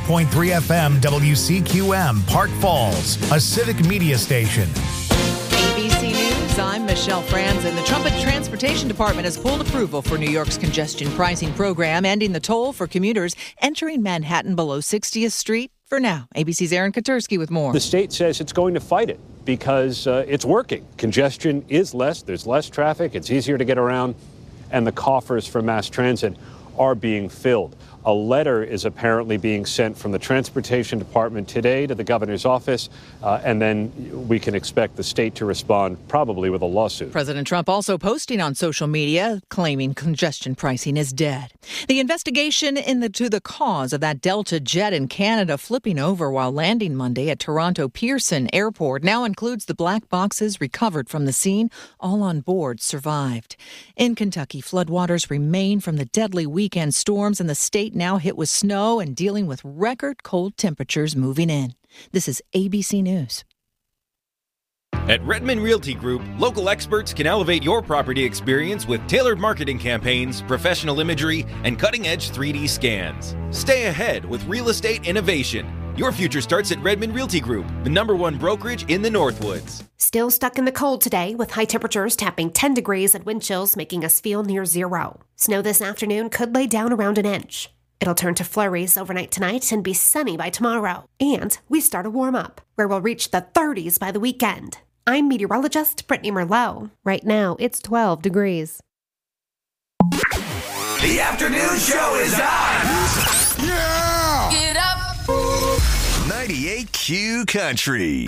98.3 FM WCQM, Park Falls, a civic media station. ABC News, I'm Michelle Franzen. The Trump Transportation Department has pulled approval for New York's congestion pricing program, ending the toll for commuters entering Manhattan below 60th Street for now. ABC's Aaron Katursky with more. The state says it's going to fight it because it's working. Congestion is less, there's less traffic, it's easier to get around, and the coffers for mass transit are being filled. A letter is apparently being sent from the Transportation Department today to the governor's office, and then we can expect the state to respond probably with a lawsuit. President Trump also posting on social media claiming congestion pricing is dead. The investigation into the cause of that Delta jet in Canada flipping over while landing Monday at Toronto Pearson Airport now includes the black boxes recovered from the scene. All on board survived. In Kentucky, floodwaters remain from the deadly weekend storms, and the state now hit with snow and dealing with record cold temperatures moving in. This is ABC News. At Redmond Realty Group, local experts can elevate your property experience with tailored marketing campaigns, professional imagery, and cutting-edge 3D scans. Stay ahead with real estate innovation. Your future starts at Redmond Realty Group, the #1 brokerage in the Northwoods. Still stuck in the cold today with high temperatures tapping 10 degrees and wind chills making us feel near zero. Snow this afternoon could lay down around an inch. It'll turn to flurries overnight tonight and be sunny by tomorrow. And we start a warm-up, where we'll reach the 30s by the weekend. I'm meteorologist Brittany Merlot. Right now, it's 12 degrees. The afternoon show is on! Yeah! Get up! 98Q Country.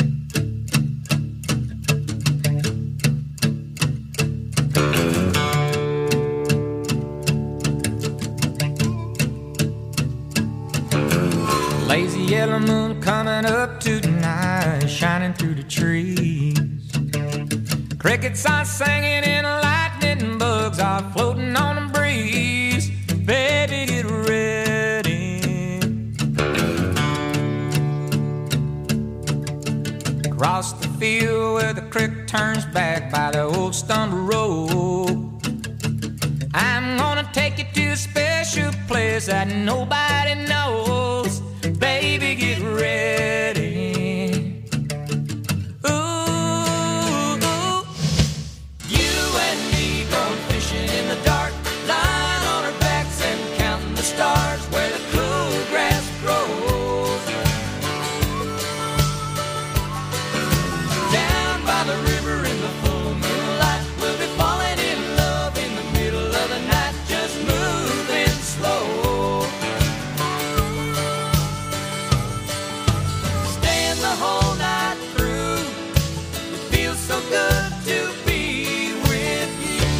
Lazy yellow moon coming up tonight, shining through the trees. Crickets are singing and lightning bugs are floating on the breeze. Baby, get ready. Across the field where the creek turns back by the old stone road, I'm gonna take you to a special place that nobody knows. Baby, get ready. Ooh, you and me going fishing in the dark, lying on our backs and counting the stars where the cool grass grows. Down by the river in the full moonlight, we'll be falling in love in the middle of the night, just moving slow. The whole night through, it feels so good to be with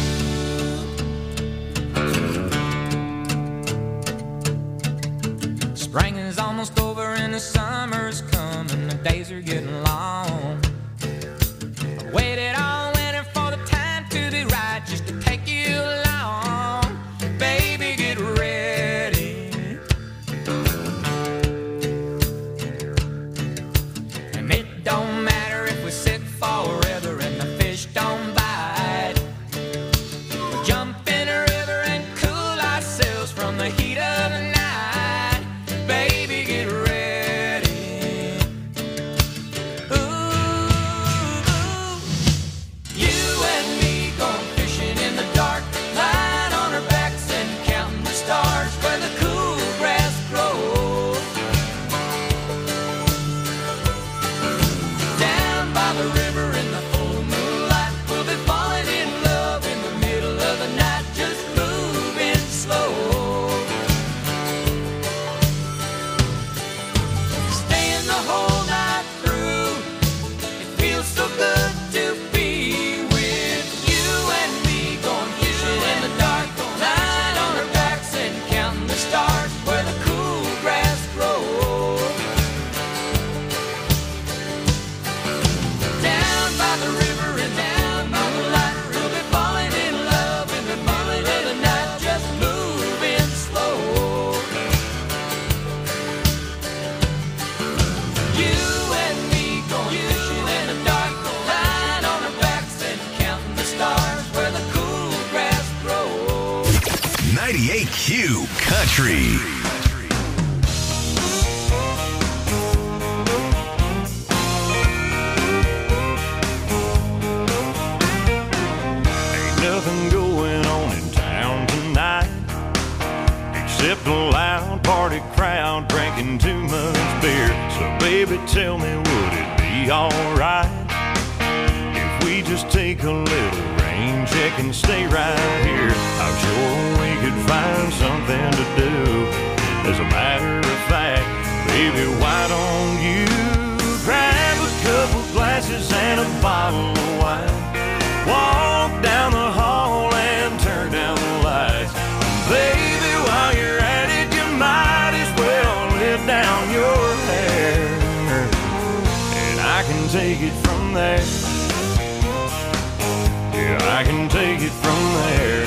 you. Spring is almost over and the summer's coming, the days are getting long. I waited all winter for the time to be right, just to take you along. Baby, get ready. It don't matter if we sit forever and the fish don't bite. We'll jump in a river and cool ourselves from the heat of the night. Baby, get ready. Ooh, you and me going fishing in the dark, lying on our backs and counting the stars where the cool grass grows. Down by the river in the full moonlight, we'll be falling in love in the middle of the night, just moving slow. Staying the whole night through, it feels so good to be with you and me going fishing in the dark, lying on our backs and counting the stars where the cool grass grows. Down by the river and down by the light, we'll be falling in love in the middle of the night, just moving slow. You and me going fishing in the dark, lying on our backs and counting the stars where the cool grass grows. 98Q Country. crowd drinking too much beer. So baby, tell me, would it be alright if we just take a little rain check and stay right here? I'm sure we could find something to do. As a matter of fact, baby, why don't you grab a couple glasses and a bottle of wine, walk down the hall and turn down the lights. Baby, while you're at it, you might as well let down your hair, and I can take it from there. Yeah, I can take it from there.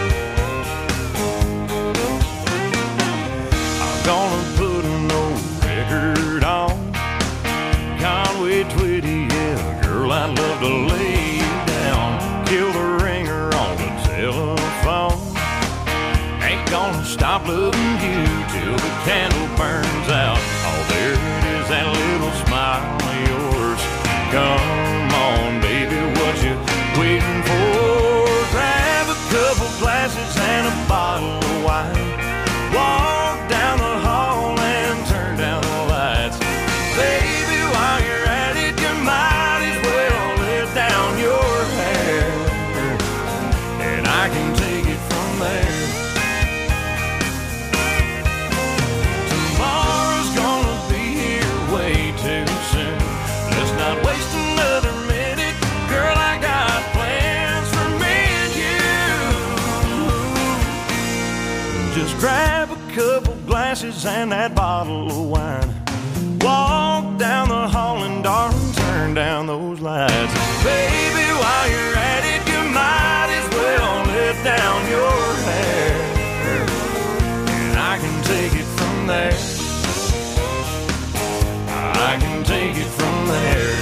I'm gonna put an old record on Conway Twitty, yeah, girl, I'd love to lay you down. Kill the ringer on the telephone. Ain't gonna stop loving you till the candle burns out. Oh, there it is, that little smile of yours. Come on, baby, what you waiting for? Grab a couple glasses and a bottle of wine, walk down the hall and turn down the lights. Baby, while you're at it, you might as well let down your hair, and I can take it from there. Tomorrow's gonna be here way too soon. Let's not waste another minute. Girl, I got plans for me and you. Just grab a couple glasses and that bottle of wine, walk down the hall and darling, turn down those lights. Baby, while you're at it, you might as well let down your hair, and I can take it from there. I can take it from there.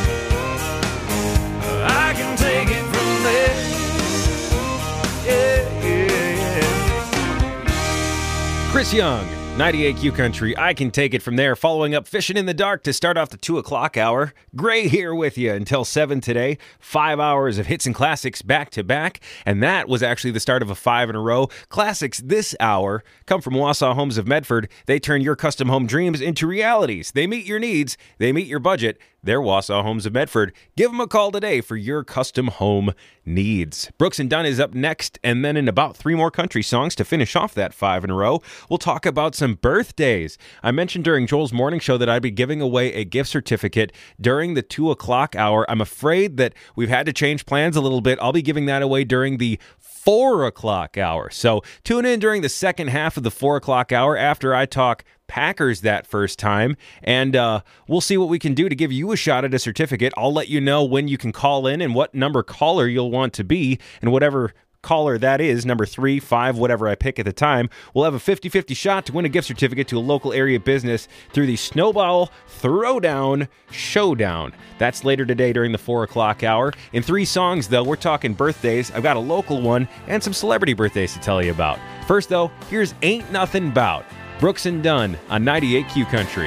I can take it from there. Yeah, yeah, yeah. Chris Young, 98Q Country, I can take it from there. Following up Fishing in the Dark to start off the 2 o'clock hour. Gray here with you until 7 today. 5 hours of hits and classics back to back. And that was actually the start of a 5 in a row. Classics this hour come from Wausau Homes of Medford. They turn your custom home dreams into realities. They meet your needs. They meet your budget. They're Wausau Homes of Medford. Give them a call today for your custom home needs. Brooks and Dunn is up next, and then in about 3 more country songs to finish off that 5 in a row, we'll talk about some birthdays. I mentioned during Joel's morning show that I'd be giving away a gift certificate during the 2 o'clock hour. I'm afraid that we've had to change plans a little bit. I'll be giving that away during the 4 o'clock hour. So tune in during the second half of the 4 o'clock hour after I talk Packers that first time, and we'll see what we can do to give you a shot at a certificate. I'll let you know when you can call in and what number caller you'll want to be, and whatever caller that is, number 3, 5, whatever I pick at the time, we'll have a 50-50 shot to win a gift certificate to a local area business through the Snowball Throwdown Showdown. That's later today during the 4 o'clock hour. In 3 songs, though, we're talking birthdays. I've got a local one and some celebrity birthdays to tell you about. First, though, here's Ain't Nothing 'Bout Brooks and Dunn on 98Q Country.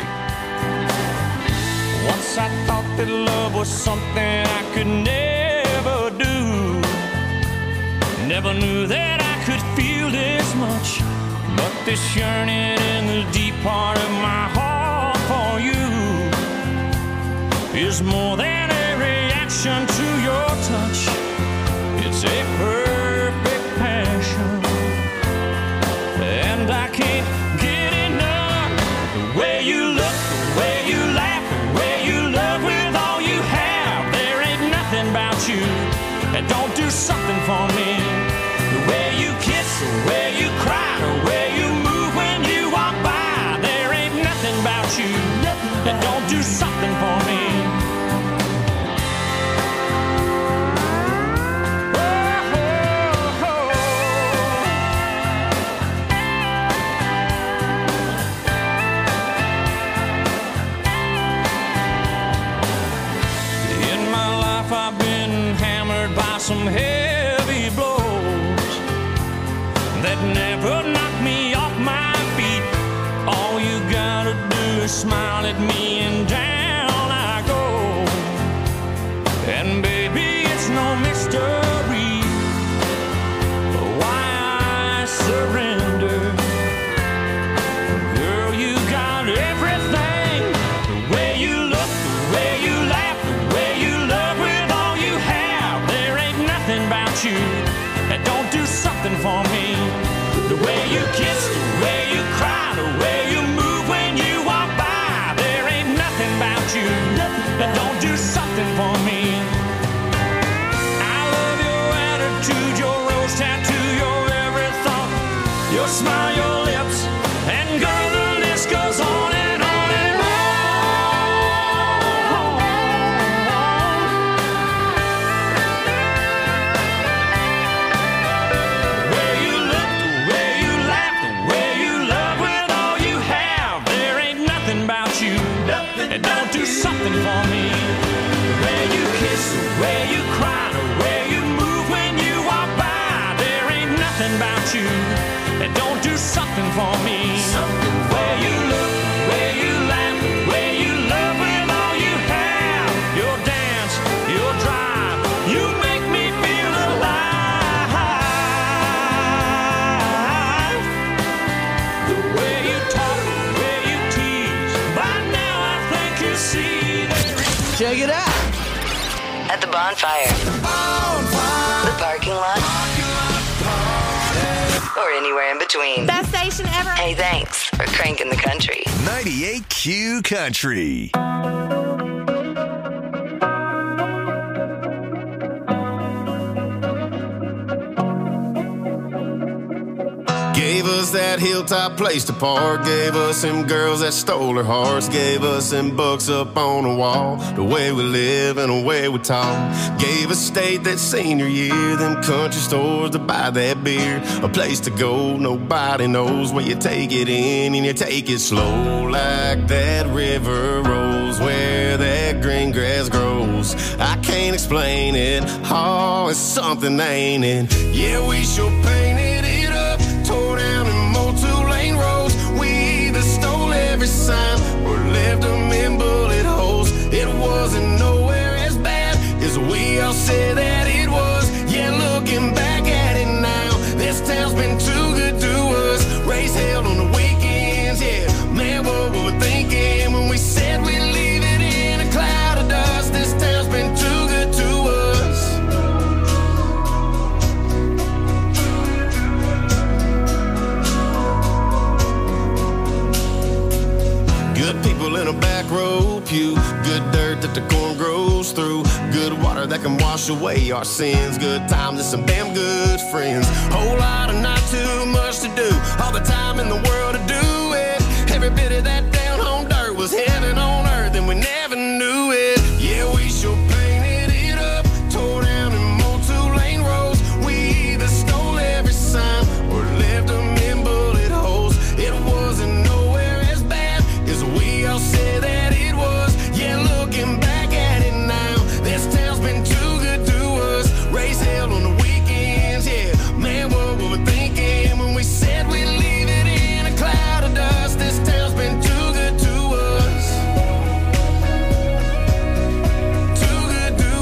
Once I thought that love was something I could never do. Never knew that I could feel this much. But this yearning in the deep part of my heart for you is more than a reaction to your touch. It's a perfect passion, and I can't get enough. The way you look, the way you laugh, the way you love with all you have. There ain't nothing about you that don't do something for me. The way you kiss, the way you cry, the way you move when you walk by. There ain't nothing about you that don't do something for me. I've been hammered by some heavy blows that never knocked me off my feet. All you gotta do is smile at me and down I go. And baby, it's no mystery why I surrender. Girl, you and don't do something for me. Where you kiss, where you cry, where you move when you walk by. There ain't nothing about you that don't do something for me. Where you look, where you laugh, where you love with all you have. Your dance, your drive, you make me feel alive. The way you talk, the way you tease, by now I think you see that. Check it out. At the bonfire, the parking lot, or anywhere in between. Best station ever. Hey, thanks for cranking the country. 98Q Country. Gave us that hilltop place to park. Gave us them girls that stole our hearts. Gave us them books up on the wall. The way we live and the way we talk. Gave us state that senior year. Them country stores to buy that beer. A place to go, nobody knows. Where you take it in and you take it slow. Like that river rolls where that green grass grows. I can't explain it. Oh, it's something, ain't it? Yeah, we sure painted it up. Tore down and mowed 2-lane roads. We either stole every sign or left them in bullet holes. It wasn't nowhere as bad as we all said that it was. Yeah, looking back at it now, this town's been too good to us. Race held on the weekends, yeah. Man, what were we thinking when we said we'd leave it in a cloud of dust? This town's been too good to us. Good people in a back row pew. Good dirt that the corn grows through. Good water that can wash away our sins. Good times and some damn good friends. Whole lot of not too much to do. All the time in the world to do it. Every bit of that down home dirt was heaven on earth and we never knew it. Yeah, we sure painted it up. Tore down and mowed 2-lane roads. We either stole every sign or left them in bullet holes. It wasn't nowhere as bad as we all said that it was. Yeah, looking back at it now, this town's been too good to us. Race held on the weekends, yeah. Man, what were we thinking when we said we'd leave it in a cloud of dust? This town's been too good to us. Too good to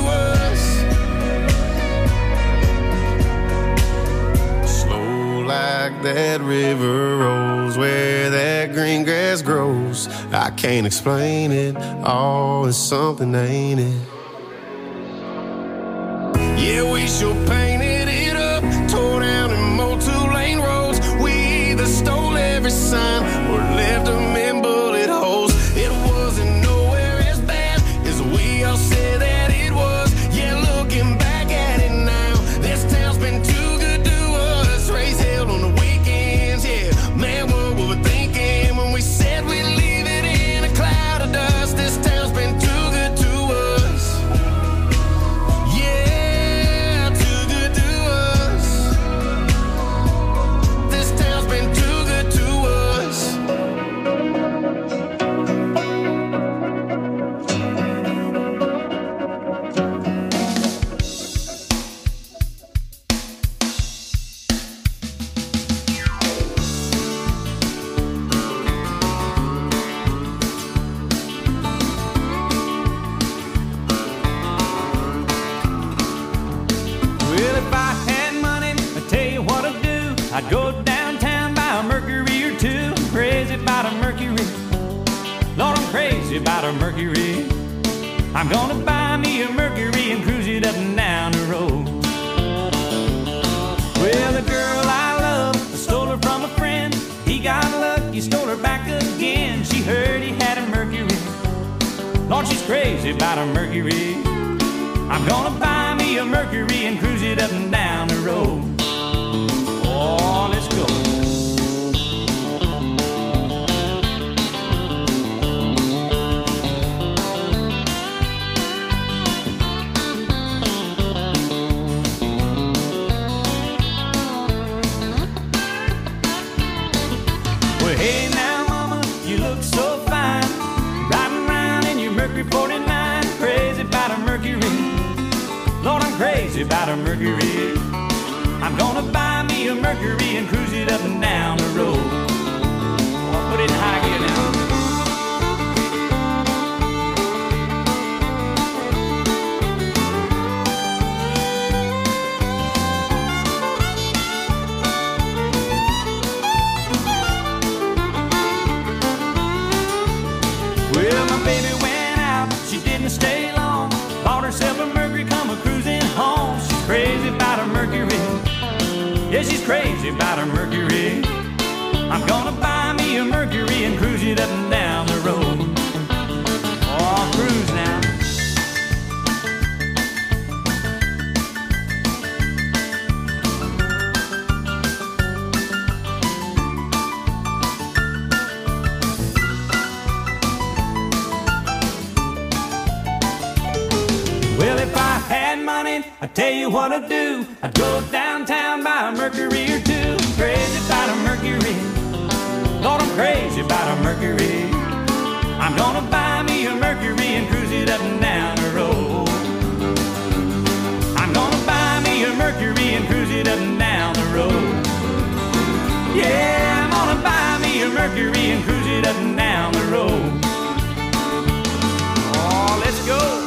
us. Slow like that river rolls where that green grass grows. I can't explain it. Oh, it's something, ain't it? Yeah, we sure painted it up. Tore down and mowed 2-lane roads. We either stole every sign or left them in bullet holes. It wasn't nowhere as bad as we all said that it was. Yeah, looking back at it now, this town's been too good to us. Race held on the weekends, yeah. Man, what were we thinking when we said we'd leave it in a cloud of dust? This town's been too good to us. Yeah, too good to us. This town's been too good to us. Well, if I had money, I'd tell you what I'd do. I'd go downtown, buy a Mercury or two. I'm crazy about a Mercury. Lord, I'm crazy about a Mercury. I'm gonna buy me a Mercury and cruise it up and down the road. Well, the girl I love, I stole her from a friend. He got lucky, stole her back again. She heard he had a Mercury. Lord, she's crazy about a Mercury. I'm gonna buy me a Mercury and cruise it up and down the road. Oh, let's go. Well, hey now, mama, you look so fine. Riding around crazy about a Mercury. I'm gonna buy me a Mercury and cruise it up and down the road. I'll put it in high gear now. Well, my baby went out, she didn't stay long. Bought herself a Mercury, come a-cruising home. She's crazy about a Mercury. Yeah, she's crazy about a Mercury. I'm gonna buy me a Mercury and cruise it up and down the road. Oh, I'll cruise now. Well, if I had money, I'd tell you what I'd do. I'd go downtown, buy a Mercury or two. Crazy about a Mercury. Lord, I'm crazy about a Mercury. I'm gonna buy me a Mercury and cruise it up and down the road. I'm gonna buy me a Mercury and cruise it up and down the road. Yeah, I'm gonna buy me a Mercury and cruise it up and down the road. Oh, let's go.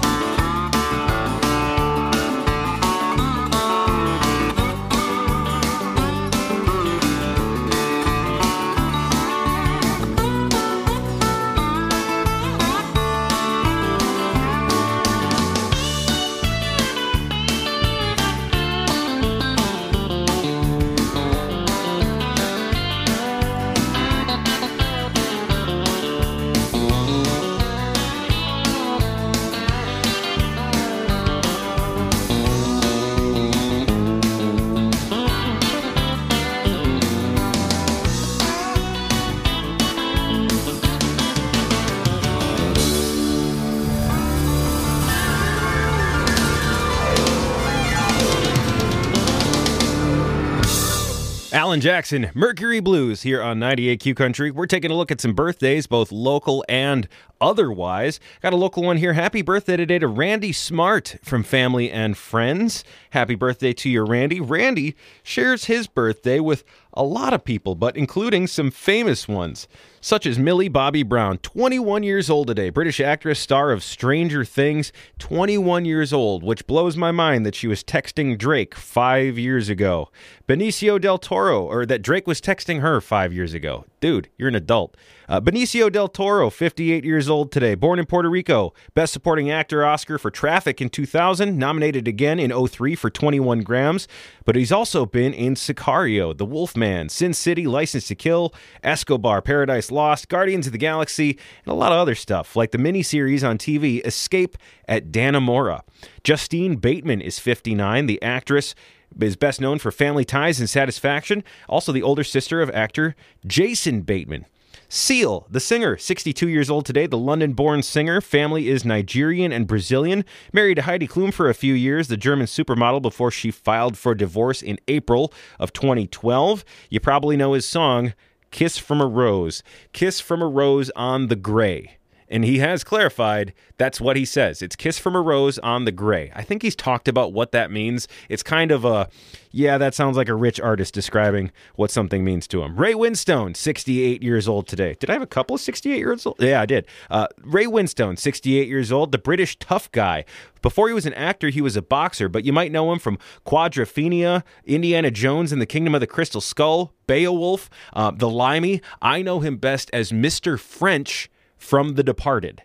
Alan Jackson, Mercury Blues here on 98Q Country. We're taking a look at some birthdays, both local and otherwise. Got a local one here. Happy birthday today to Randy Smart from Family and Friends. Happy birthday to you, Randy. Randy shares his birthday with a lot of people, but including some famous ones, such as Millie Bobby Brown, 21 years old today. British actress, star of Stranger Things, 21 years old, which blows my mind that she was texting Drake 5 years ago. Benicio del Toro, or that Drake was texting her 5 years ago. Dude, you're an adult. Benicio del Toro, 58 years old today. Born in Puerto Rico. Best Supporting Actor Oscar for Traffic in 2000. Nominated again in 2003 for 21 Grams. But he's also been in Sicario, The Wolfman, Sin City, License to Kill, Escobar, Paradise Lost, Guardians of the Galaxy, and a lot of other stuff, like the miniseries on TV, Escape at Dannemora. Justine Bateman is 59. The actress is best known for Family Ties and Satisfaction. Also the older sister of actor Jason Bateman. Seal, the singer, 62 years old today, the London-born singer. Family is Nigerian and Brazilian. Married to Heidi Klum for a few years, the German supermodel, before she filed for divorce in April of 2012. You probably know his song, Kiss from a Rose. Kiss from a Rose on the Gray. And he has clarified that's what he says. It's Kiss from a Rose on the Gray. I think he's talked about what that means. It's kind of a, yeah, that sounds like a rich artist describing what something means to him. Ray Winstone, 68 years old today. Did I have a couple of 68 years old? Yeah, I did. Ray Winstone, 68 years old, the British tough guy. Before he was an actor, he was a boxer, but you might know him from Quadrophenia, Indiana Jones and the Kingdom of the Crystal Skull, Beowulf, The Limey. I know him best as Mr. French from The Departed.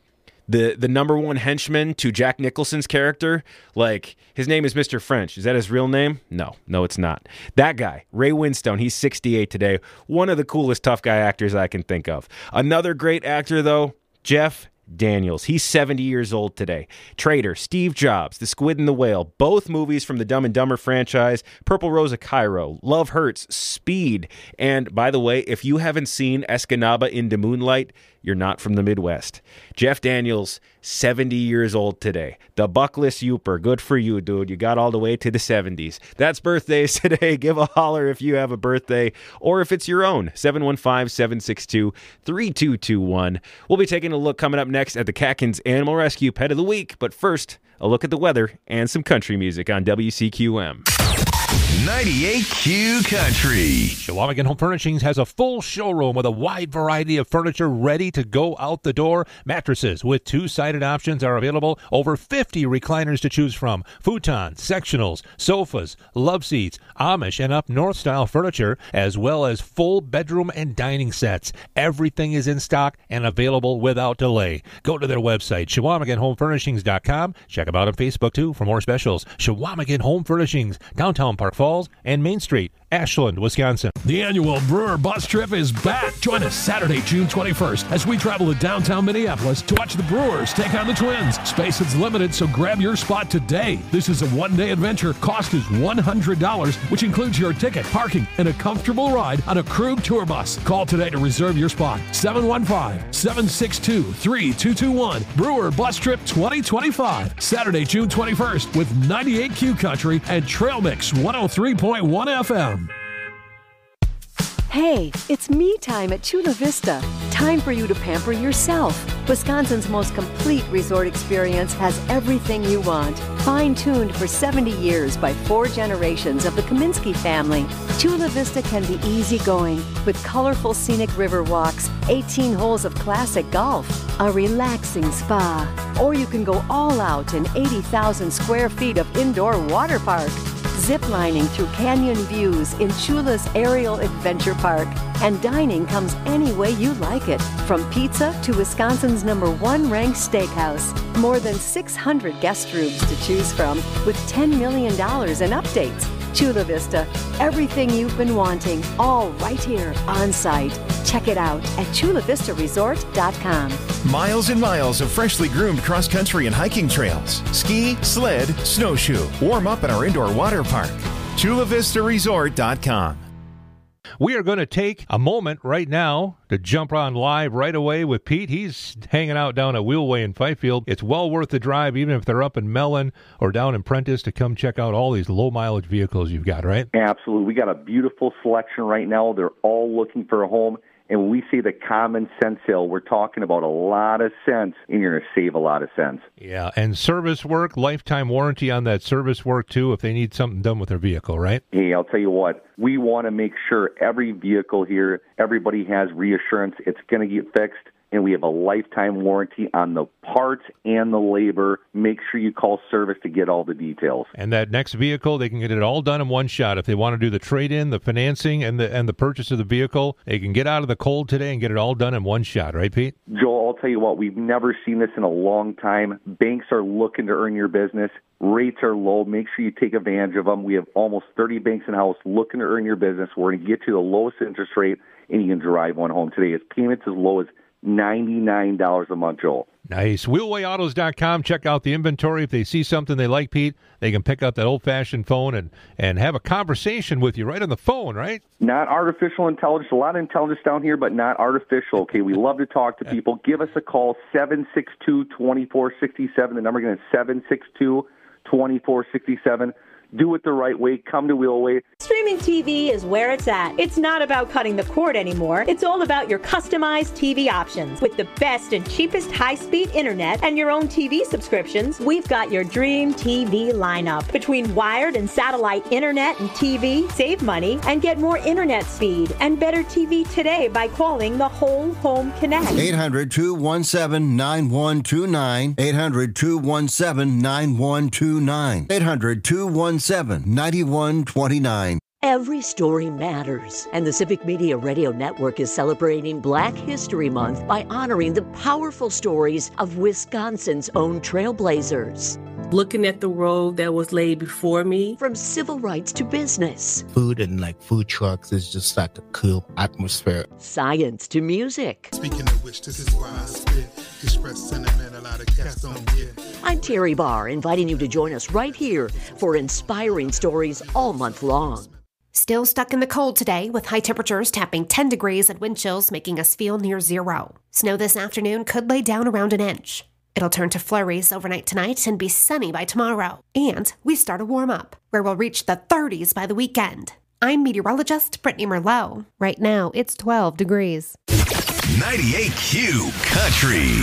The number one henchman to Jack Nicholson's character, like, his name is Mr. French. Is that his real name? No, it's not. That guy, Ray Winstone, he's 68 today. One of the coolest tough guy actors I can think of. Another great actor, though, Jeff Daniels. He's 70 years old today. Traitor, Steve Jobs, The Squid and the Whale, both movies from the Dumb and Dumber franchise, Purple Rose of Cairo, Love Hurts, Speed, and by the way, if you haven't seen Escanaba into Moonlight, you're not from the Midwest. Jeff Daniels, 70 years old today. The Buckless Youper. Good for you, dude. You got all the way to the 70s. That's birthdays today. Give a holler if you have a birthday or if it's your own. 715-762-3221. We'll be taking a look coming up next at the Catkins Animal Rescue Pet of the Week. But first, a look at the weather and some country music on WCQM. 98Q Country. Chequamegon Home Furnishings has a full showroom with a wide variety of furniture ready to go out the door. Mattresses with two-sided options are available. Over 50 recliners to choose from. Futons, sectionals, sofas, love seats, Amish and up north style furniture, as well as full bedroom and dining sets. Everything is in stock and available without delay. Go to their website, ChequamegonHomeFurnishings.com. Check them out on Facebook, too, for more specials. Chequamegon Home Furnishings, downtown Park Falls and Main Street, Ashland, Wisconsin. The annual Brewer Bus Trip is back. Join us Saturday, June 21st, as we travel to downtown Minneapolis to watch the Brewers take on the Twins. Space is limited, so grab your spot today. This is a one-day adventure. Cost is $100, which includes your ticket, parking, and a comfortable ride on a Krug tour bus. Call today to reserve your spot. 715-762-3221. Brewer Bus Trip 2025. Saturday, June 21st with 98Q Country and Trail Mix 103.1 FM. Hey, it's me time at Chula Vista. Time for you to pamper yourself. Wisconsin's most complete resort experience has everything you want. Fine-tuned for 70 years by 4 generations of the Kaminsky family, Chula Vista can be easygoing with colorful scenic river walks, 18 holes of classic golf, a relaxing spa, or you can go all out in 80,000 square feet of indoor water park. Ziplining through canyon views in Chula's Aerial Adventure Park. And dining comes any way you like it, from pizza to Wisconsin's #1 ranked steakhouse. More than 600 guest rooms to choose from, with $10 million in updates. Chula Vista, everything you've been wanting, all right here on site. Check it out at chulavistaresort.com. Miles and miles of freshly groomed cross-country and hiking trails. Ski, sled, snowshoe. Warm up at our indoor water park. chulavistaresort.com. We are going to take a moment right now to jump on live right away with Pete. He's hanging out down at Wheelway in Fifield. It's well worth the drive, even if they're up in Mellon or down in Prentice, to come check out all these low-mileage vehicles you've got, right? Absolutely. We got a beautiful selection right now. They're all looking for a home. And when we say the common sense sale, we're talking about a lot of sense, and you're going to save a lot of sense. Yeah, and service work, lifetime warranty on that service work, too, if they need something done with their vehicle, right? Hey, I'll tell you what, we want to make sure every vehicle here, everybody has reassurance it's going to get fixed, and we have a lifetime warranty on the parts and the labor. Make sure you call service to get all the details. And that next vehicle, they can get it all done in one shot. If they want to do the trade-in, the financing, and the purchase of the vehicle, they can get out of the cold today and get it all done in one shot, right, Pete? Joel, I'll tell you what, we've never seen this in a long time. Banks are looking to earn your business. Rates are low. Make sure you take advantage of them. We have almost 30 banks in-house looking to earn your business. We're going to get you the lowest interest rate, and you can drive one home today. It's payments as low as $99 a month, Joel. Nice. WheelwayAutos.com. Check out the inventory. If they see something they like, Pete, they can pick up that old-fashioned phone and have a conversation with you right on the phone, right? Not artificial intelligence. A lot of intelligence down here, but not artificial. Okay, we love to talk to people. Give us a call, 762-2467. The number again is 762-2467. Do it the right way. Come to Wheelway. Streaming TV is where it's at. It's not about cutting the cord anymore. It's all about your customized TV options. With the best and cheapest high-speed internet and your own TV subscriptions, we've got your dream TV lineup. Between wired and satellite internet and TV, save money and get more internet speed and better TV today by calling the Whole Home Connect. 800-217-9129. 800-217-9129. 800-217-9129. Every story matters, and the Civic Media Radio Network is celebrating Black History Month by honoring the powerful stories of Wisconsin's own trailblazers. Looking at the road that was laid before me. From civil rights to business. Food and food trucks is just like a cool atmosphere. Science to music. Speaking of which, this is why I spit. Express sentiment a lot of cats don't get. I'm Terry Barr, inviting you to join us right here for inspiring stories all month long. Still stuck in the cold today, with high temperatures tapping 10 degrees and wind chills making us feel near zero. Snow this afternoon could lay down around an inch. It'll turn to flurries overnight tonight and be sunny by tomorrow. And we start a warm up, where we'll reach the 30s by the weekend. I'm meteorologist Brittany Merlot. Right now, it's 12 degrees. 98Q Country.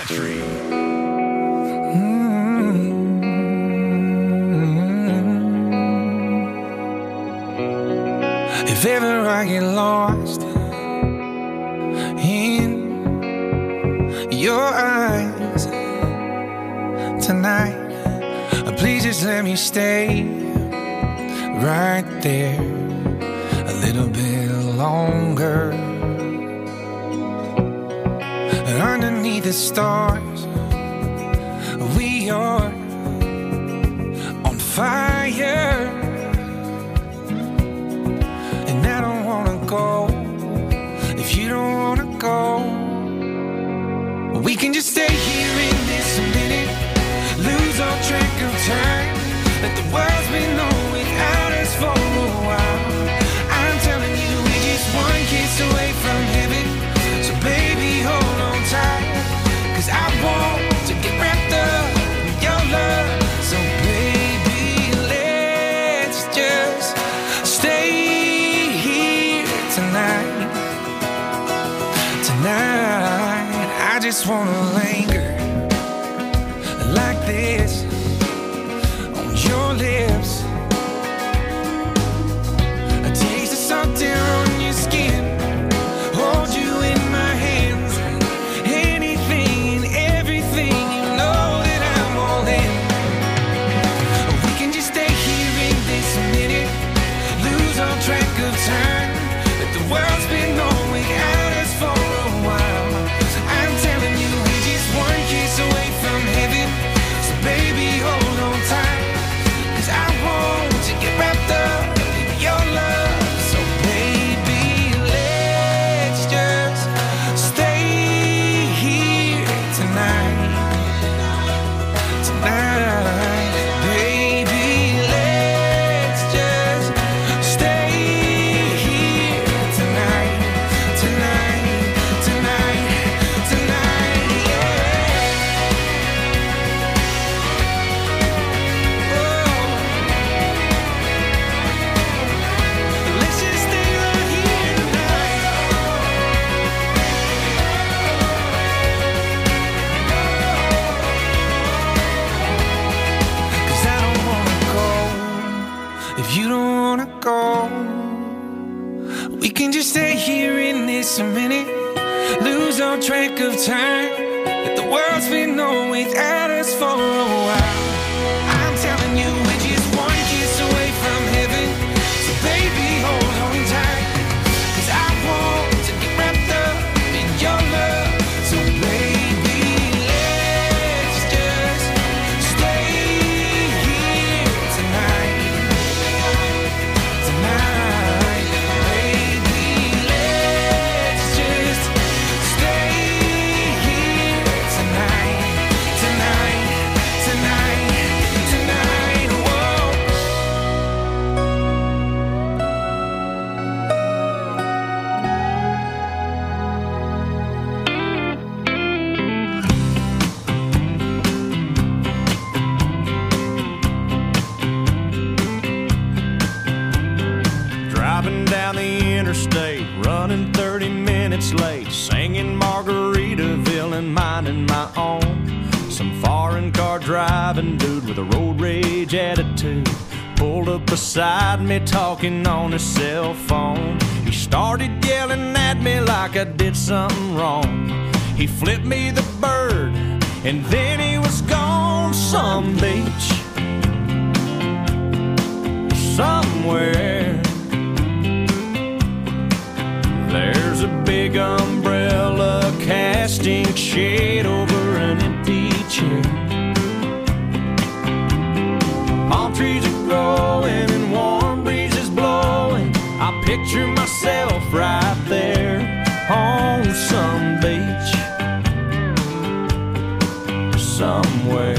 If ever I get lost in your eyes tonight, please just let me stay right there a little bit longer. And underneath the stars, we are on fire. And I don't wanna go if you don't wanna go. We can just stay here in this minute, lose all track of time. Let the world spin on without us for a while. I'm telling you, we're just one kiss away from heaven. So baby, hold on tight, 'cause I want to get wrapped up in your love. So baby, let's just stay here tonight. Tonight, I just wanna linger like this on your lips. A taste of salt air on your skin, hold you in my hands. Anything and everything, you know that I'm all in. We can just stay here in this minute, lose all track of time. Let the world spin on without us for a while. I'm telling you, we're just one kiss away from heaven. So baby, hold on tight, 'cause I want to get wrapped up in your love. So baby, let's just stay here tonight. Tonight, baby, let's just stay here tonight. Tonight, tonight, tonight, yeah. Let's just stay right here tonight. 'Cause I don't wanna go if you don't wanna go. We can just stay here in this minute, lose all track of time. Let the world spin on without us for a while. I'm telling you, we're just one kiss away from heaven. So baby, hold on tight, 'cause I want to get wrapped up in your love. So baby, let's just stay here tonight. Tonight, baby, let's just stay here tonight. Tonight, tonight, tonight, whoa. Driving down the interstate, running 30 minutes late, singing Margaritaville and minding my own. Some foreign car driving dude with a road rage attitude pulled up beside me talking on his cell phone. He started yelling at me like I did something wrong. He flipped me the bird and then he was gone. Some beach somewhere, there's a big umbrella casting shade over an empty chair. Palm trees are growing and warm breezes blowing. I picture myself right there on some beach somewhere.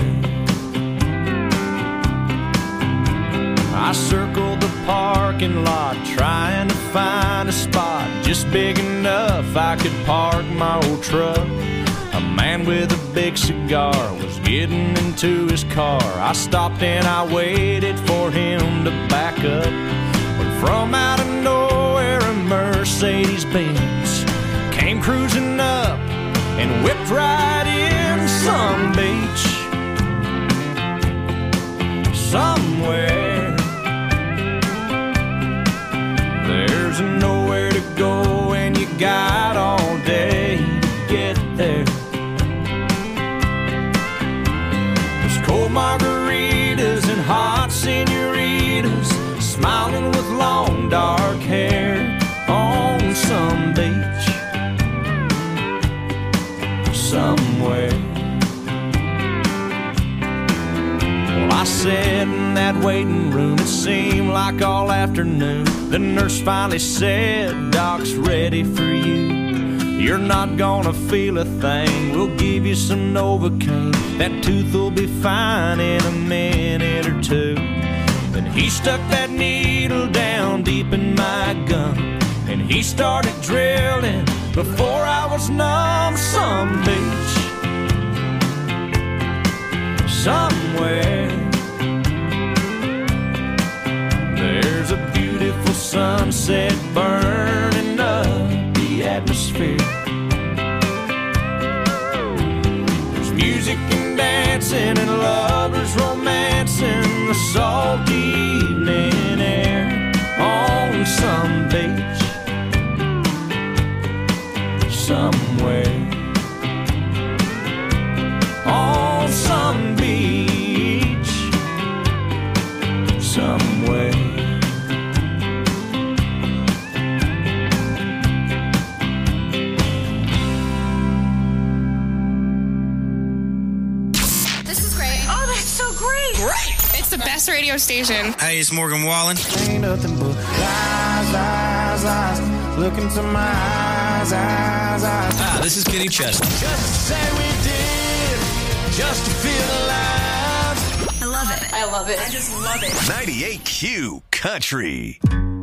I circled the parking lot trying to find a spot just big enough I could park my old truck. A man with a big cigar was getting into his car. I stopped and I waited for him to back up. When From out of nowhere, a Mercedes-Benz came cruising up and whipped right in some beach somewhere. There's nowhere to go and you got all day to get there. There's cold margaritas and hot senoritas smiling with long dark hair on some beach somewhere. Well, I sat in that waiting room, it seemed like all afternoon. The nurse finally said, "Doc's ready for you. You're not gonna feel a thing. We'll give you some Novocaine. That tooth will be fine in a minute or two." Then he stuck that needle down deep in my gum, and he started drilling before I was numb. Some beach somewhere. There's a beautiful sunset burning up the atmosphere. There's music and dancing and lovers romancing the salty evening air on some beach somewhere. On some beach somewhere. This is great. Oh, that's so great. Great. It's the best radio station. Hey, it's Morgan Wallen. Ain't nothing but lies, lies, lies. Look into my eyes, eyes, eyes. Ah, this is Kenny Chesney. Just to say we did, just to feel alive. I love it. I love it. I just love it. 98Q Country.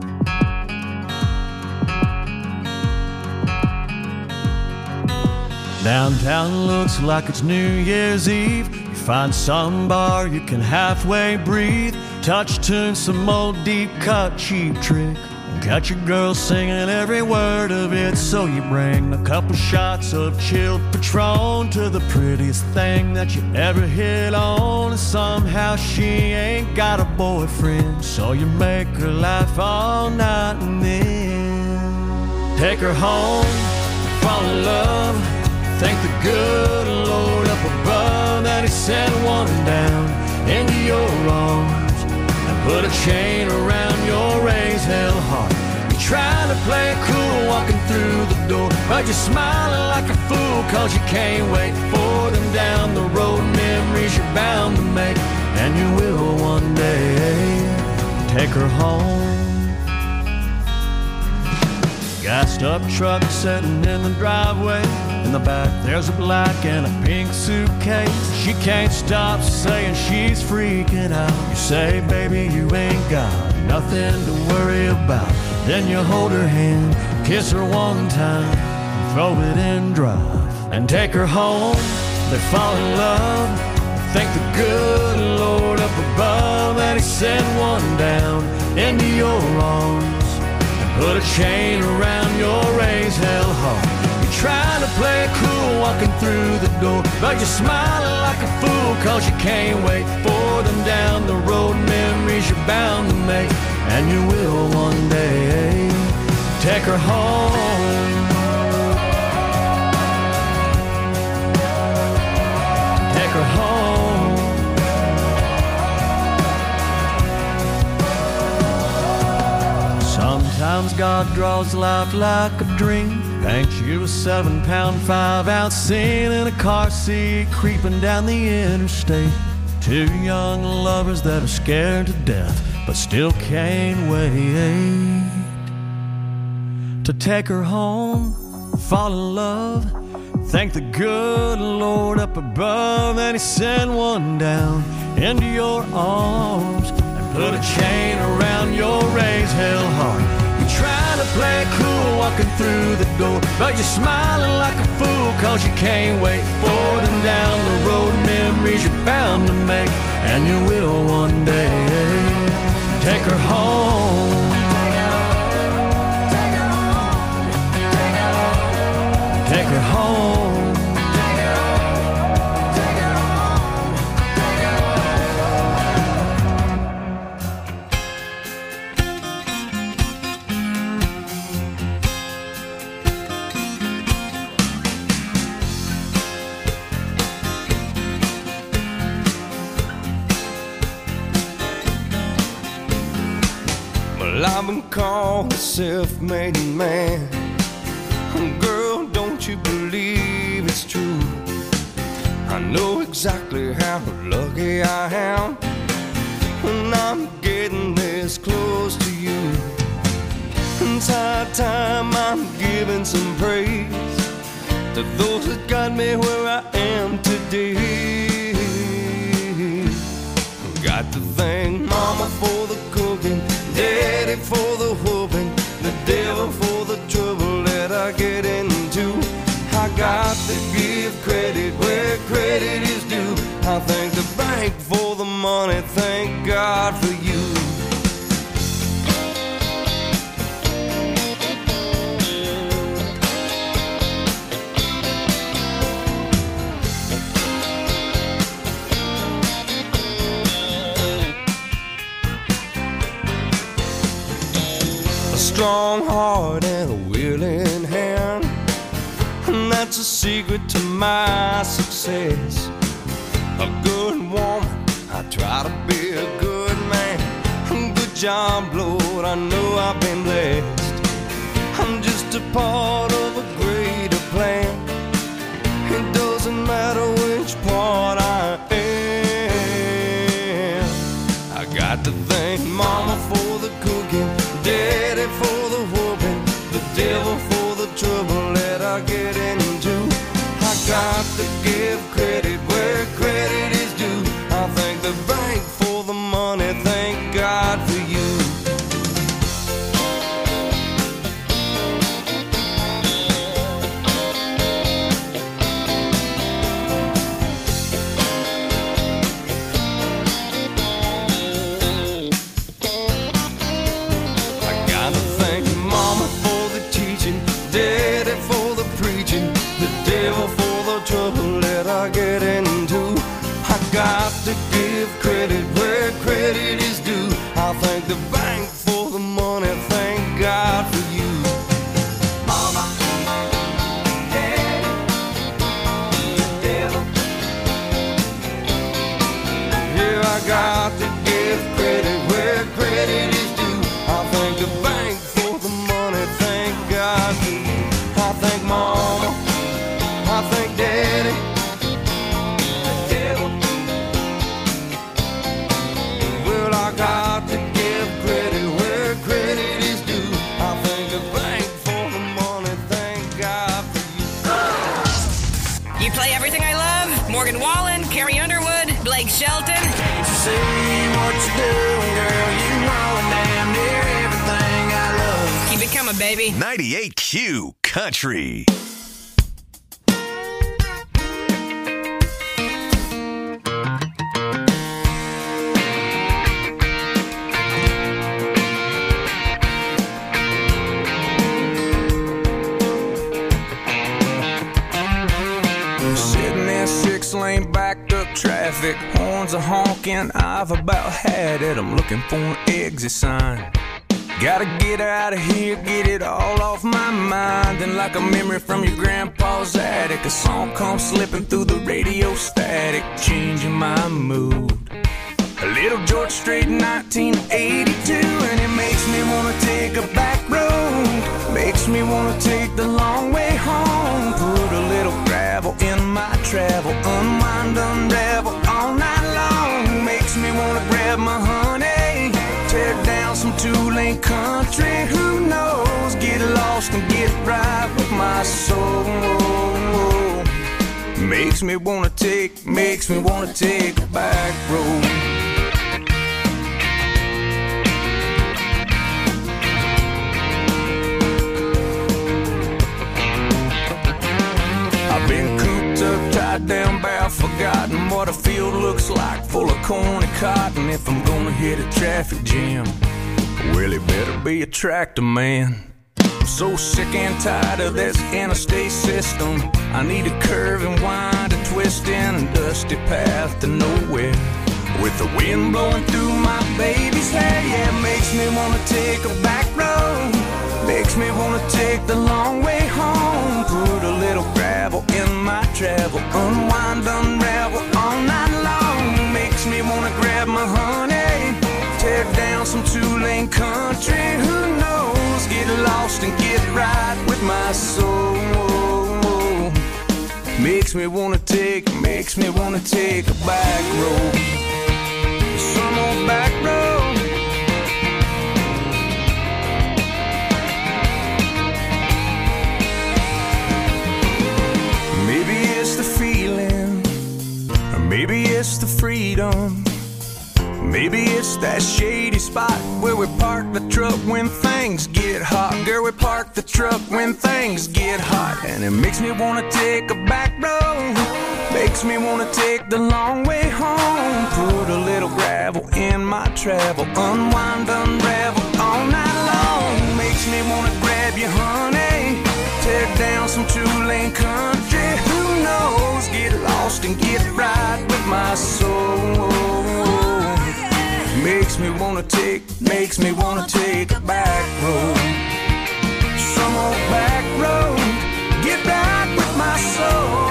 Downtown looks like it's New Year's Eve. You find some bar you can halfway breathe. Touch tune, some old deep cut cheap trick. Got your girl singing every word of it. So you bring a couple shots of chilled Patron to the prettiest thing that you ever hit on. And somehow she ain't got a boyfriend, so you make her laugh all night and then take her home, fall in love. Thank the good Lord up above that he sent one down into your arms and put a chain around your raised hell heart. You're trying to play it cool walking through the door, but you're smiling like a fool cause you can't wait for them down the road. Memories you're bound to make, and you will one day take her home. Gassed up truck sitting in the driveway. In the back there's a black and a pink suitcase. She can't stop saying she's freaking out. You say, baby, you ain't got nothing to worry about. Then you hold her hand, kiss her one time, throw it in drive, and take her home. They fall in love. Thank the good Lord up above that he sent one down into your arms. Put a chain around your raised hell heart. You're trying to play it cool walking through the door, but you're smiling like a fool cause you can't wait for them down the road. Memories you're bound to make, and you will one day take her home. Take her home. Sometimes God draws life like a dream, paints you a 7-pound 5-ounce scene in a car seat creeping down the interstate. Two young lovers that are scared to death but still can't wait to take her home, fall in love. Thank the good Lord up above that he sent one down into your arms and put a chain around your raised hell heart. You're trying to play it cool walking through the door, but you're smiling like a fool cause you can't wait for them down the road. Memories you're bound to make, and you will one day take her home. Well, I've been called a self-made man. Girl, don't you believe it's true? I know exactly how lucky I am when I'm getting this close to you. It's high time I'm giving some praise to those that got me where I am today. Got to thank Mama for the cooking, Daddy for the whooping, the devil for the trouble that I get into. I got to give credit where credit is due. I thank the bank for the money, thank God for you. A strong heart and a willing hand, and that's a secret to my success. A good woman, I try to be a good man. Good job, Lord, I know I've been blessed. I'm just a part of a greater plan. It doesn't matter which part I am. I got to thank Mama for the cooking, Daddy for the whooping, the devil for the trouble that I get into. I got to give credit where credit is due. I thank the bank for the money, thank God for you. Trouble that I get into. I got to give credit where credit is due. I thank the bank for the money, thank God for you. Mama, Daddy, the devil. Yeah, I got to give credit where credit is due. I thank the bank for the money, thank God for you. I thank Mama, I thank Daddy, the devil. Well, I got to give credit where credit is due. I thank the bank for the money, thank God for you. You play everything I love. Morgan Wallen, Carrie Underwood, Blake Shelton. Can't you see what you're doing, girl? You know damn near everything I love. Keep it coming, baby. 98Q Country. Lane backed up traffic, horns are honking, I've about had it. I'm looking for an exit sign. Gotta get out of here, get it all off my mind. And like a memory from your grandpa's attic, a song comes slipping through the radio static, changing my mood. A little George Strait, 1982, and it makes me wanna take a back road. Makes me wanna take the long way home. Put a little gravel in my travel, unwind, unravel all night long. Makes me wanna grab my honey, tear down some two-lane country. Who knows? Get lost and get right with my soul. Makes me wanna take a back road. I've been cooped up, tied down, bow, forgotten what a field looks like, full of corn and cotton. If I'm gonna hit a traffic jam, well, it better be a tractor man. I'm so sick and tired of this interstate system. I need a curve and wind, a twist in a dusty path to nowhere. With the wind blowing through my baby's hair, yeah, makes me wanna take a back road. Makes me wanna take the long way home. Put a little gravel in my travel, unwind, unravel all night long. Makes me wanna grab my honey, tear down some two-lane country. Who knows? Get lost and get right with my soul. Makes me wanna take a back road. Some old back road. Maybe it's the feeling, or maybe it's the freedom. Maybe it's that shady spot where we park the truck when things get hot. Girl, we park the truck when things get hot. And it makes me wanna take a back road. Makes me wanna take the long way home. Put a little gravel in my travel. Unwind, unravel all night long. Makes me wanna grab you, honey. Tear down some two-lane country. Who knows? Get lost and get right with my soul. Makes me wanna take a back road. Some old back road. Get back with my soul.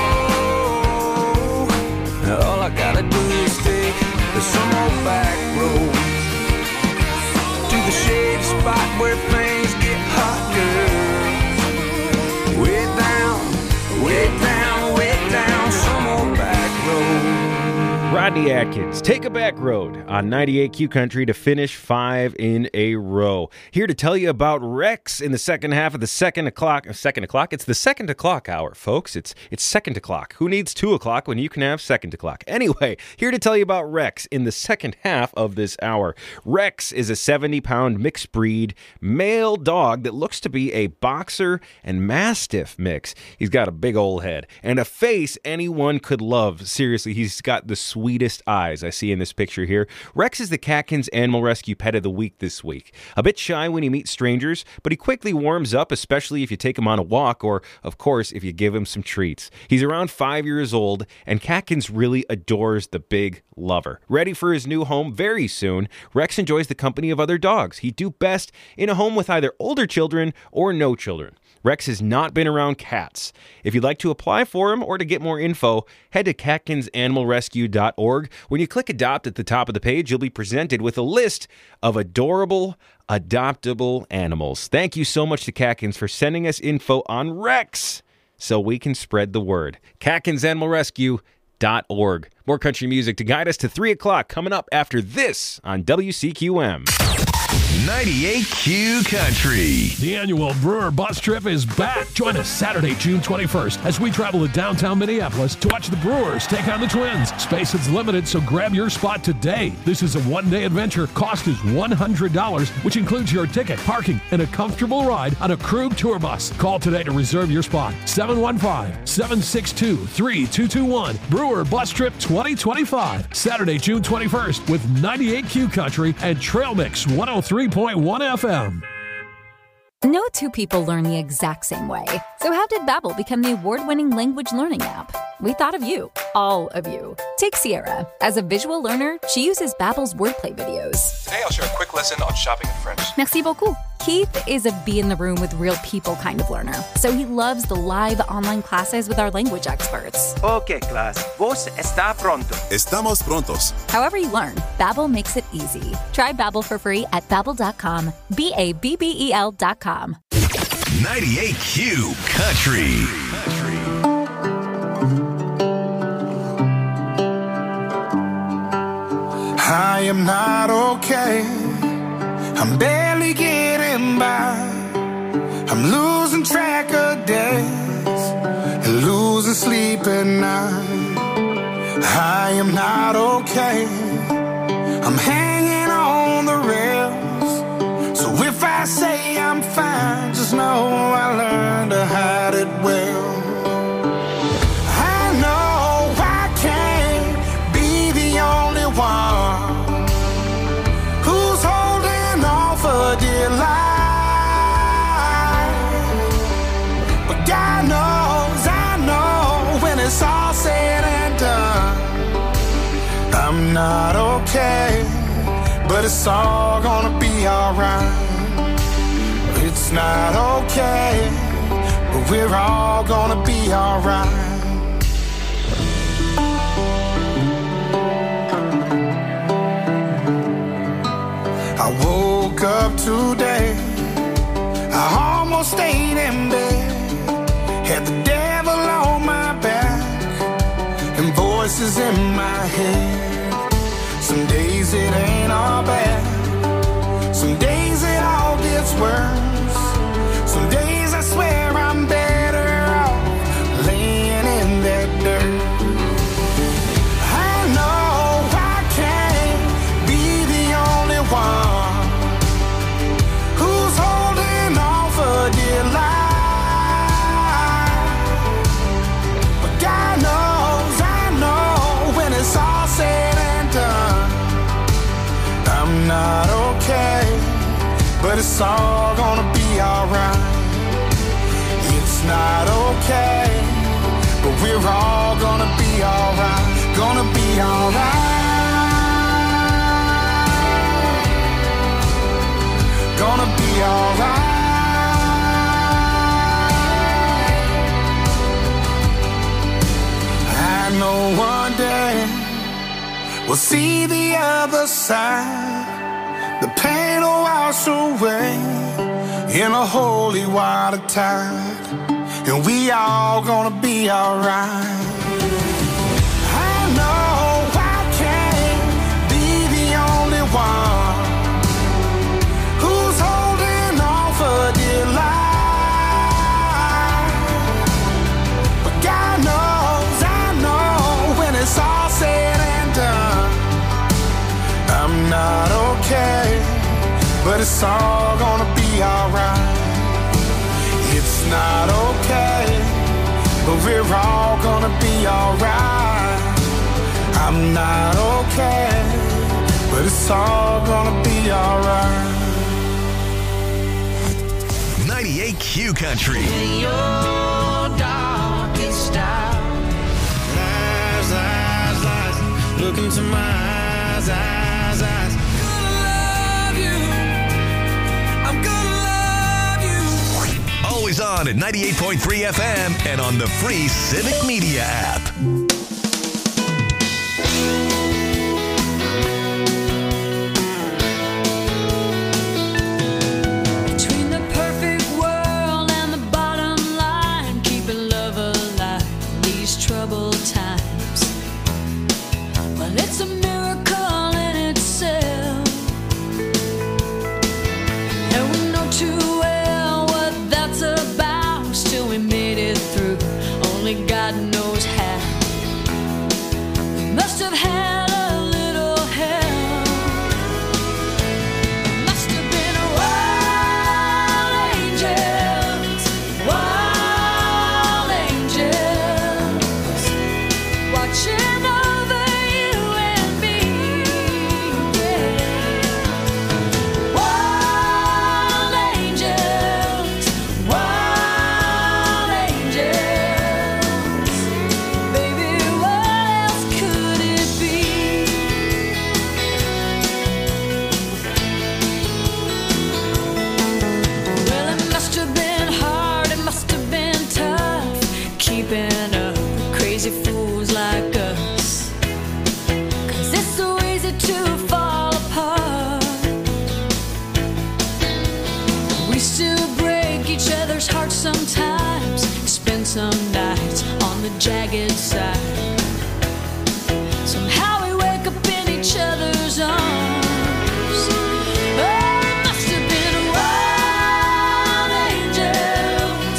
All I gotta do is take some old back road to the shady spot where things get hot, girl. Way down, way down, way down, some old back road. Rodney Atkins, Take a Back Road on 98Q Country to finish 5 in a row. Here to tell you about Rex in the second half of the second o'clock. It's the second o'clock hour, folks. It's second o'clock. Who needs 2 o'clock when you can have second o'clock? Anyway, here to tell you about Rex in the second half of this hour. Rex is a 70-pound mixed breed male dog that looks to be a boxer and mastiff mix. He's got a big old head and a face anyone could love. Seriously, he's got the sweetest eyes I see in this picture here. Rex is the Catkins Animal Rescue Pet of the Week this week. A bit shy when he meets strangers, but he quickly warms up, especially if you take him on a walk or, of course, if you give him some treats. He's around 5 years old, and Catkins really adores the big lover. Ready for his new home very soon, Rex enjoys the company of other dogs. He'd do best in a home with either older children or no children. Rex has not been around cats. If you'd like to apply for him or to get more info, head to catkinsanimalrescue.org. When you click Adopt at the top of the page, you'll be presented with a list of adorable, adoptable animals. Thank you so much to Catkins for sending us info on Rex so we can spread the word. catkinsanimalrescue.org. More country music to guide us to 3 o'clock coming up after this on WCQM. 98Q Country. The annual Brewer Bus Trip is back. Join us Saturday, June 21st, as we travel to downtown Minneapolis to watch the Brewers take on the Twins. Space is limited, so grab your spot today. This is a one-day adventure. Cost is $100, which includes your ticket, parking, and a comfortable ride on a Krug tour bus. Call today to reserve your spot. 715-762-3221. Brewer Bus Trip 2025. Saturday, June 21st, with 98Q Country and Trail Mix 103.1 FM. No two people learn the exact same way. So how did Babbel become the award-winning language learning app? We thought of you, all of you. Take Sierra. As a visual learner, she uses Babbel's wordplay videos. Today I'll share a quick lesson on shopping in French. Merci beaucoup. Keith is a be in the room with real people kind of learner, so he loves the live online classes with our language experts. Okay, class. Vos está pronto. Estamos prontos. However you learn, Babbel makes it easy. Try Babbel for free at Babbel.com. BABBEL.com. 98Q Country. I am not okay. I'm barely getting by. I'm losing track of days and losing sleep at night. I am not okay. I'm hanging on the rails. So if I say I'm fine, just know I learned to hide it well. I know I can't be the only one who's holding on for dear life. But God knows, I know, when it's all said and done, I'm not okay, but it's all gonna be alright. It's not okay, but we're all gonna be alright. I woke voices in my head. Some days it ain't all bad. Some days it all gets worse. Some days I swear I'm better off laying in that dirt. I know I can't be the only one who's holding on for dear life. But God knows, I know when it's all said and done, I'm not okay, but it's all gonna be alright. It's not okay, but we're all gonna be alright. Gonna be alright. Gonna be alright. I know one day we'll see the other side. The pain will wash away in a holy water tide, and we all gonna be alright. I know I can't be the only one who's holding on for dear life. But God knows, I know when it's all said and done, I'm not okay, but it's all gonna be alright. It's not okay, but we're all gonna be alright. I'm not okay, but it's all gonna be alright. 98Q Country. In your darkest hour, lies, lies, lies, look into my eyes, eyes, eyes. Always on at 98.3 FM and on the free Civic Media app. Between the perfect world and the bottom line, keeping love alive in these troubled times. Well, it's a miracle in itself, and we know too well what that's about. Still we made it through, only God knows how. We must have had a little help. Must have been wild angels watching over you and me. Yeah. Wild angels, baby, what else could it be? Well, it must have been hard, it must have been tough, keeping up with crazy fools like us. 'Cause it's so easy to fall apart. We still break each other's hearts sometimes, spend some nights on the jagged side. Somehow we wake up in each other's arms. Oh, it must have been wild angels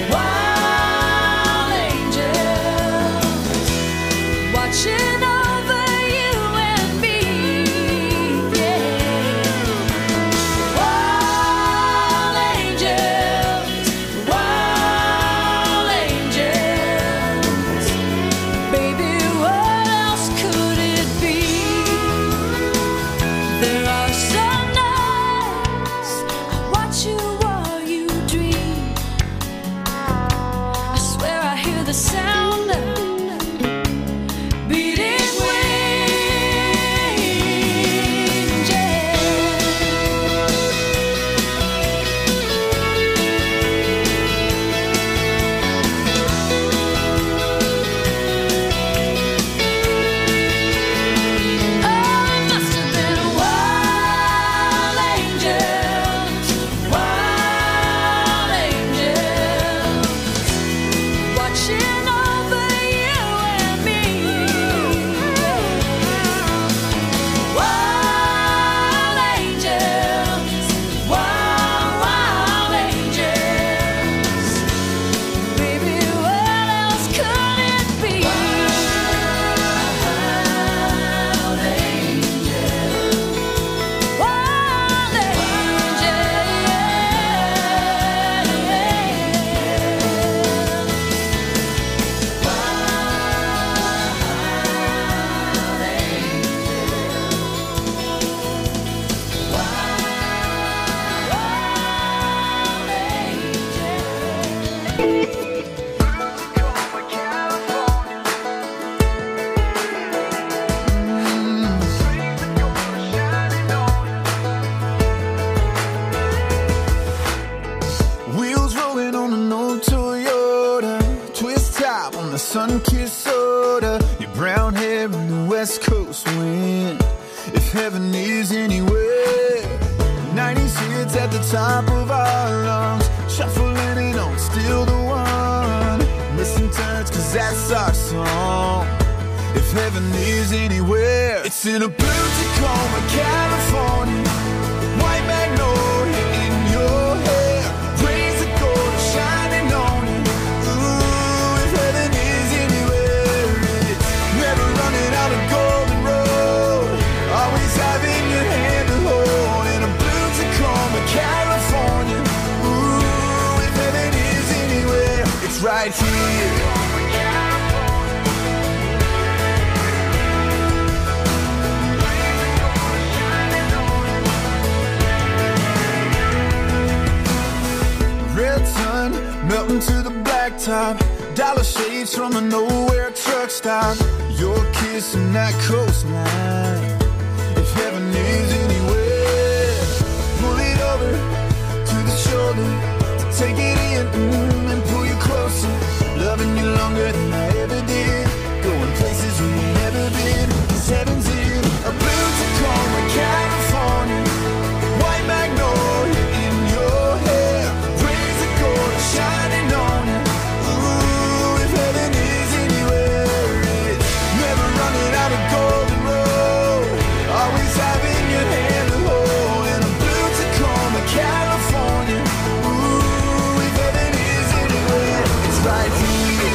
watching over you and me. Yeah. Wild angels, baby, what else could it be? There are some nights I watch you while you dream. I swear I hear the sound of beating Florida, your brown hair and the West Coast wind. If heaven is anywhere, 90s hits at the top of our lungs, shuffling it on, still the one. Missing turns, cause that's our song. If heaven is anywhere, it's in a blue Tacoma, California. White magnolia in your hair, rays of gold are shining on you. Ooh, if heaven is anywhere, it's never running out of golden road, always having your hand to hold. In a blue Tacoma, California. Ooh, if heaven is anywhere, it's right here. Red sun melting to the blacktop, dollar shades from a nowhere truck stop. Your kiss and that coastline. If heaven is anywhere, pull it over to the shoulder to take it in and pull you closer. Loving you longer than I ever did, going places we've never been. 'Cause heaven's in a blue Tacoma, California. White magnolia in your hair, rays of gold are shining on you. Ooh, if heaven is anywhere, it's never running out of golden road, always having your hand to hold. In a blue Tacoma, California. Ooh, if heaven is anywhere, it's right here.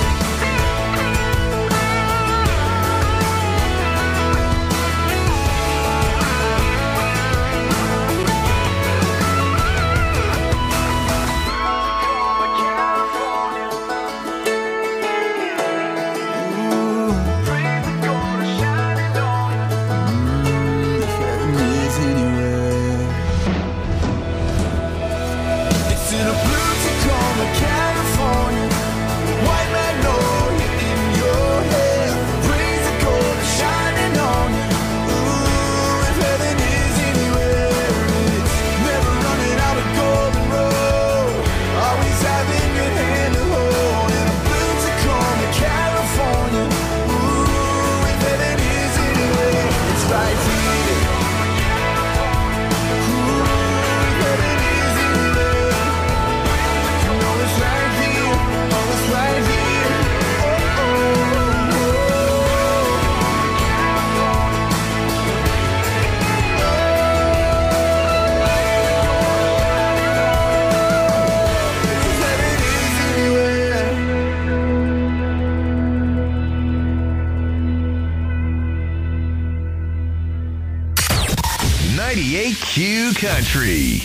Q Country.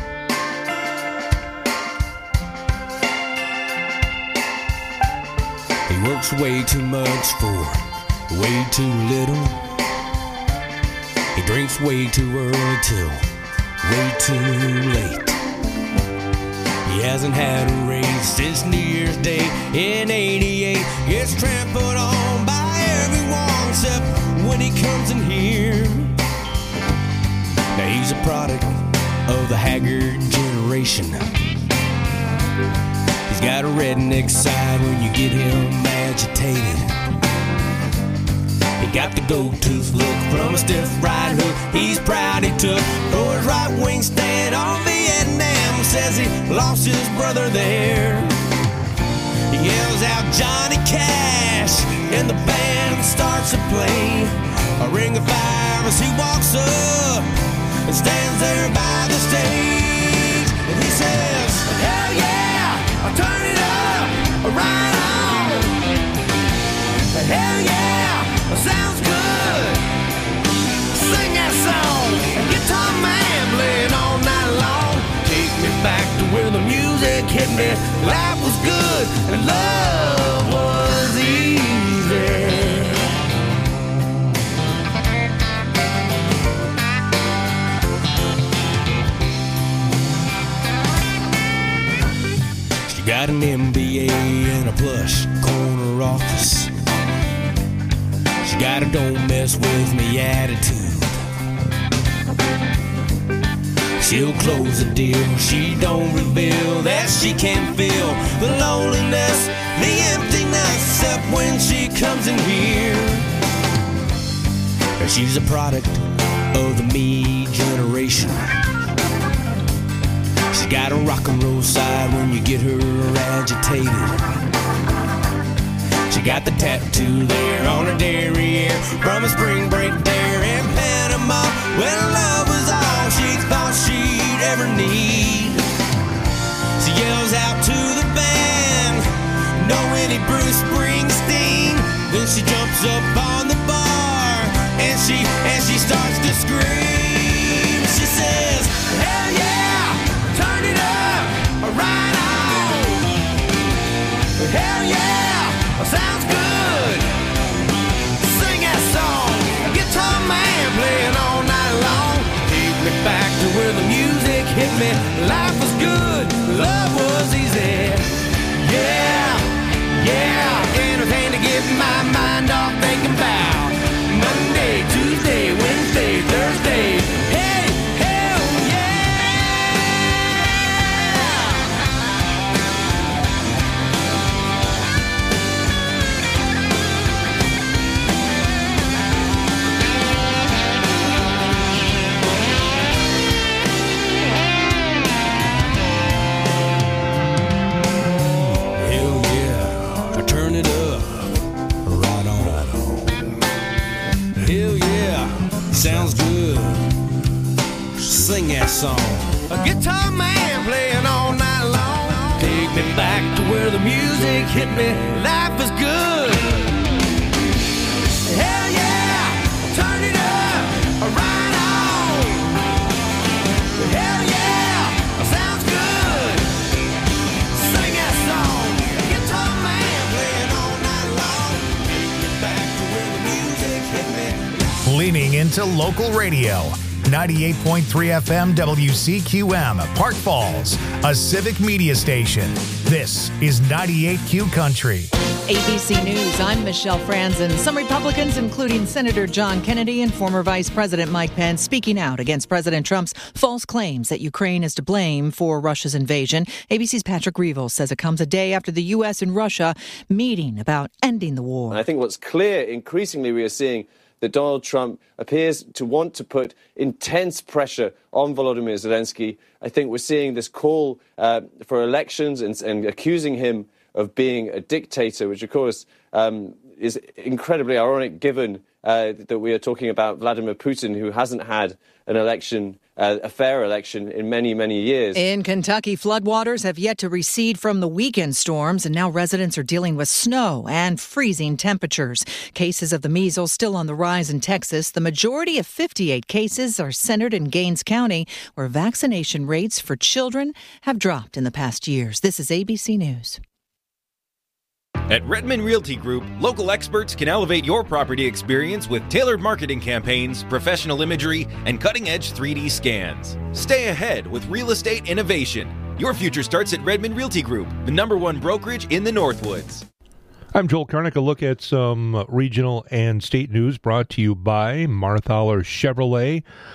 He works way too much for way too little. He drinks way too early till way too late. He hasn't had a raise since New Year's Day in '88. Gets trampled on by everyone except when he comes in here. Now he's a product of the haggard generation. He's got a redneck side when you get him agitated. He got the gold-tooth look from a stiff right hook he's proud he took for his right wing stand on Vietnam. Says he lost his brother there. He yells out Johnny Cash and the band starts to play a ring of fire as he walks up and stands there by the stage. And he says, hell yeah, I'll turn it up, right on. Hell yeah, sounds good. Sing that song, guitar man playing all night long. Take me back to where the music hit me. Life was good and love was easy. She got an MBA and a plush corner office. She got a don't mess with me attitude. She'll close a deal, she don't reveal that she can feel the loneliness the emptiness up when she comes in here. She's a product of the me generation. She's got a rock and roll side when you get her agitated. She got the tattoo there on her derriere from a spring break there in Panama, when love was all she thought she'd ever need. She yells out to the band, "No any Bruce Springsteen." Then she jumps up on the bar and she starts to scream. She says, "Hell yeah, turn it up, right on. Hell yeah, sounds good. Sing that song, guitar man playing all night long. Take me back to where the music hit me. Life was good, love was easy. Yeah, yeah, anything to get my mind off thinking about Monday, Tuesday, Wednesday, Thursday. Hey, hell turn it up, right on. Hell yeah, sounds good. Sing that song. A guitar man playing all night long. Take me back to where the music hit me. Life is good. Hell yeah, turn it up, right on. Hell yeah, sounds good. Sing that song. Guitar man playing all night long. Take me back to where the music hit me. Leaning into local radio. 98.3 FM WCQM, Park Falls, a civic media station. This is 98Q Country. ABC News, I'm Michelle Franzen. Some Republicans, including Senator John Kennedy and former Vice President Mike Pence, speaking out against President Trump's false claims that Ukraine is to blame for Russia's invasion. ABC's Patrick Reevell says it comes a day after the U.S. and Russia meeting about ending the war. And I think what's clear, increasingly we are seeing that Donald Trump appears to want to put intense pressure on Volodymyr Zelensky. I think we're seeing this call for elections and accusing him of being a dictator, which, of course, is incredibly ironic given that we are talking about Vladimir Putin, who hasn't had an election, a fair election, in many, many years. In Kentucky, floodwaters have yet to recede from the weekend storms, and now residents are dealing with snow and freezing temperatures. Cases of the measles still on the rise in Texas. The majority of 58 cases are centered in Gaines County, where vaccination rates for children have dropped in the past years. This is ABC News. At Redmond Realty Group, local experts can elevate your property experience with tailored marketing campaigns, professional imagery, and cutting-edge 3D scans. Stay ahead with real estate innovation. Your future starts at Redmond Realty Group, the #1 brokerage in the Northwoods. I'm Joel Karnick. A look at some regional and state news brought to you by Marthaler Chevrolet.